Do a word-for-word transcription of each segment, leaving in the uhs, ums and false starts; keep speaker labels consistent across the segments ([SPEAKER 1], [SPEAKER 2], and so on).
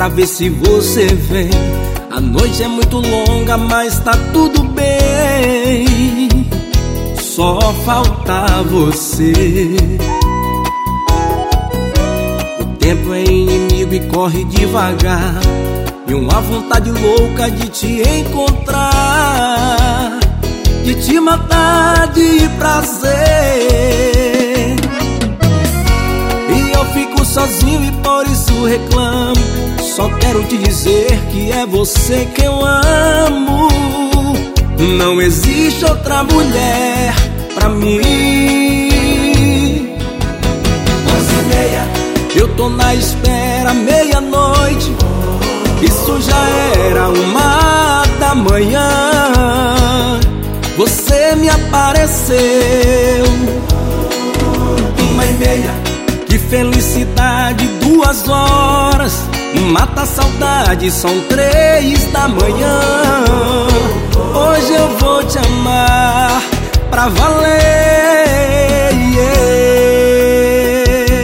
[SPEAKER 1] pra ver se você vem. A noite é muito longa, mas tá tudo bem. Só falta você. O tempo é inimigo e corre devagar, e uma vontade louca de te encontrar, de te matar de prazer. E eu fico sozinho e por isso reclamo. Só quero te dizer que é você que eu amo. Não existe outra mulher pra mim. Onze e meia, eu tô na espera, meia-noite. Isso já era uma da manhã. Você me apareceu. Uma e meia, que felicidade, duas horas. Mata a saudade, são três da manhã. Hoje eu vou te amar pra valer, yeah.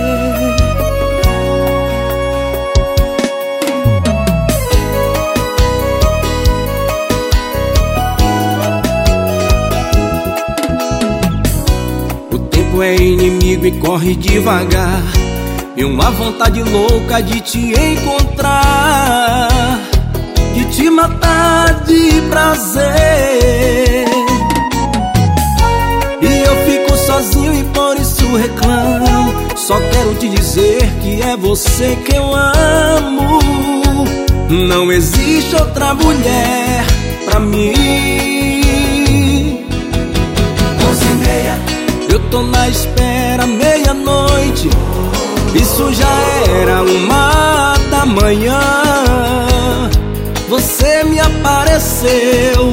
[SPEAKER 1] O tempo é inimigo e corre devagar, e uma vontade louca de te encontrar, de te matar de prazer. E eu fico sozinho e por isso reclamo. Só quero te dizer que é você que eu amo. Não existe outra mulher pra mim. Onze e meia, eu tô na espera, meia-noite. Isso já era uma da manhã. Você me apareceu.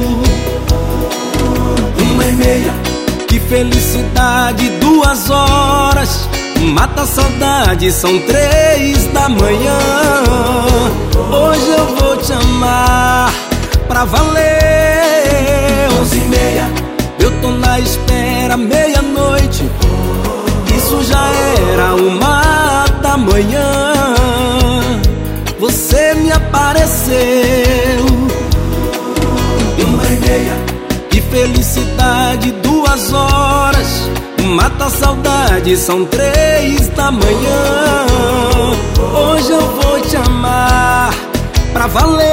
[SPEAKER 1] Uma e meia, que felicidade, duas horas. Mata a saudade, são três da manhã. Hoje eu vou te amar pra valer. Onze e meia, eu tô na espera, meia-noite. Isso já era uma da manhã. Você me apareceu. Uma e meia, que felicidade, duas horas. Mata a saudade, são três da manhã. Hoje eu vou te amar pra valer.